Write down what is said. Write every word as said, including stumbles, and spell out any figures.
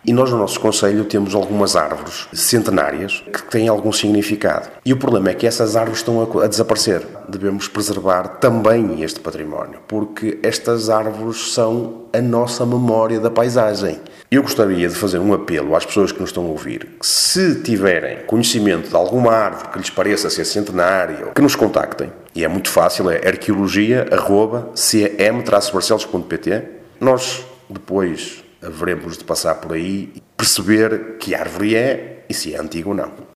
E nós, no nosso concelho, temos algumas árvores centenárias que têm algum significado. E o problema é que essas árvores estão a, a desaparecer. Devemos preservar também este património, porque estas árvores são a nossa memória da paisagem. Eu gostaria de fazer um apelo às pessoas que nos estão a ouvir, que se tiverem conhecimento de alguma árvore que lhes pareça ser centenária, que nos contactem. E é muito fácil, é arqueologia arroba c m traço barcelos ponto p t. Nós, depois, haveremos de passar por aí e perceber que árvore é e se é antiga ou não.